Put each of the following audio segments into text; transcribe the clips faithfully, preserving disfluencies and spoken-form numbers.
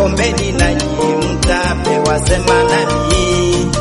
ombeni nanyi mtapewa, sema nami.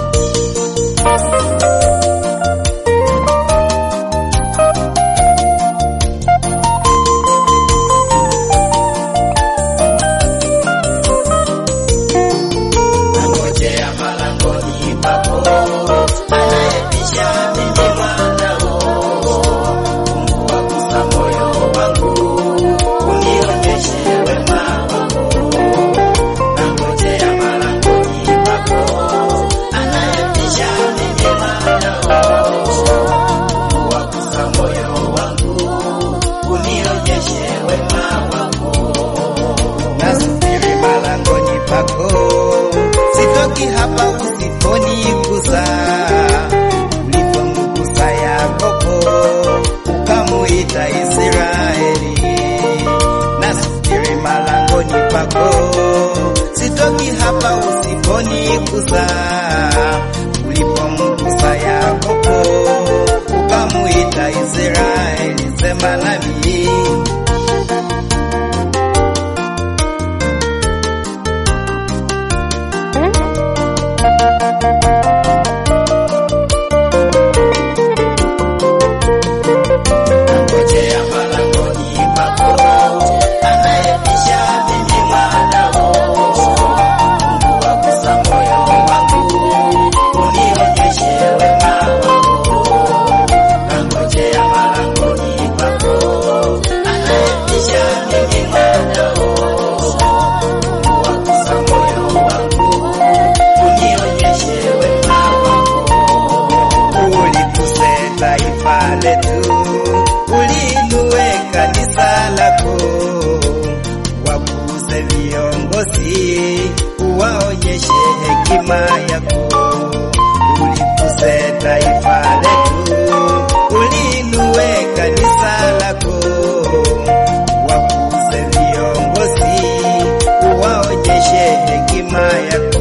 Nangojea malangoni pako, anayebisha mimi mwanao. Mungu wagusa moyo wangu, unionyeshe wema wako. Nangojea malangoni pako, anayebisha mimi mwanao. Mungu wagusa moyo wangu, unionyeshe wema wako. Nasubiri malangoni pako, sitoki hapa usiponigusa. Ulipomgusa Yakobo ukamuita Israeli, nasubiri malangoni pako, sitoki hapa usiponigusa. Ulipomgusa Yakobo ukamuita Israeli, sema nami. Nangojea malangoni pako, anayebisha mimi mwanao. Mungu wagusa moyo wangu, unionyeshe wema wako. Nangojea malangoni pako, anayebisha mimi mwanao. Mungu wagusa moyo wangu, unionyeshe wema wako. Uliguse taifa letu, uliinue kanisa lako, wakuze viongozi, uwaonyeshe hekima yako. Uliguse taifa letu, uliinue kanisa lako, wakuze viongozi, uwaonyeshe hekima yako.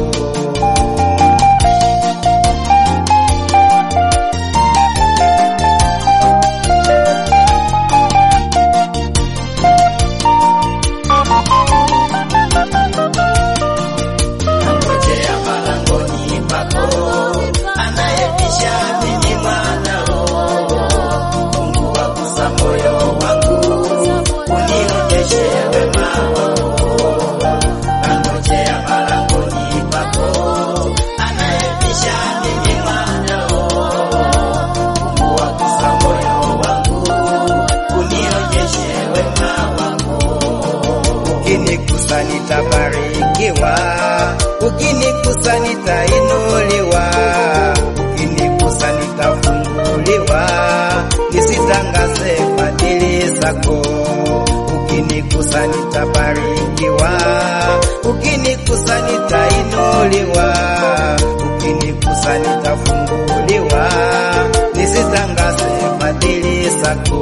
Nangojea malangoni pako, anayebisha mimi mwanao. Mungu wagusa moyo wangu, unionyeshe wema wako. Nangojea malangoni pako, anayebisha mimi mwanao. Mungu wagusa moyo wangu, unionyeshe wema wako. Ukinigusa nitabarikiwa, ukinigusa nitainuliwa, ukinigusa nitafunguliwa, nisitangaze fadhili zako. Ukinigusa nitabarikiwa, ukinigusa nitainuliwa, ukinigusa nitafunguliwa, nisitangaze fadhili zako.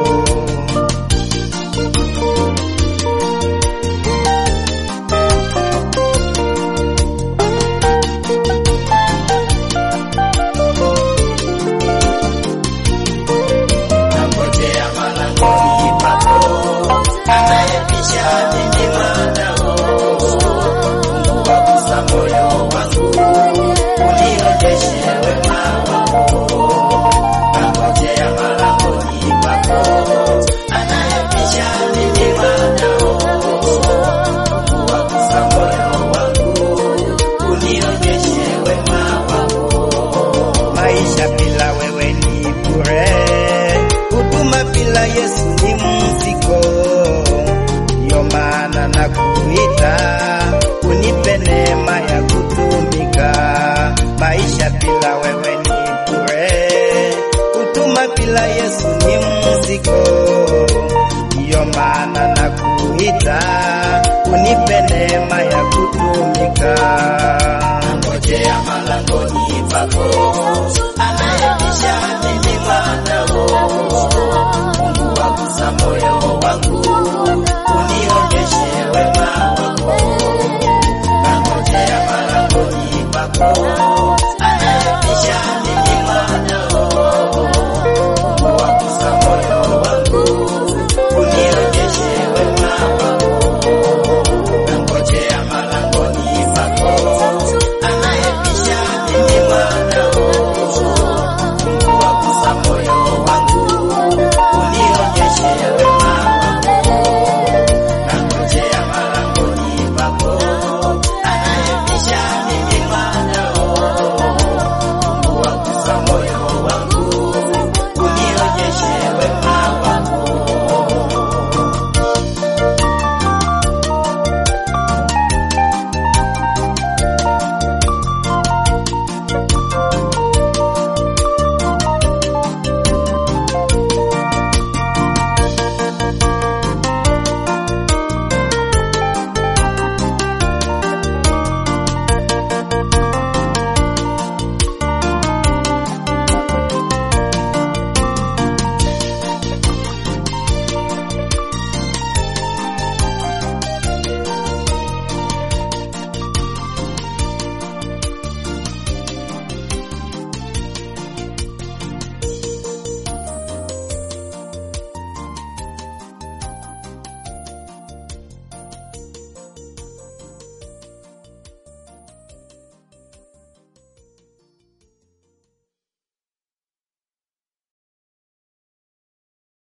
Nangojea malangoni pako, anayebisha mimi mwanao. Mungu wagusa moyo wangu, unionyeshe wema wako. Nangojea malangoni pako, anayebisha mimi mwanao. Mungu wagusa moyo wangu, unionyeshe wema wako. Maisha bila wewe ni bure, huduma bila Yesu ni mzigo. Ndiyo maana nakuita, unipe neema ya kutumika. Maisha bila wewe ni bure, huduma bila Yesu ni mzigo. Ndiyo maana nakuita, unipe neema ya kutumika. Nangojea malangoni pako, anayebisha mimi mwanao. Mungu wagusa moyo wangu, unionyeshe wema wako. Nangojea malangoni pako,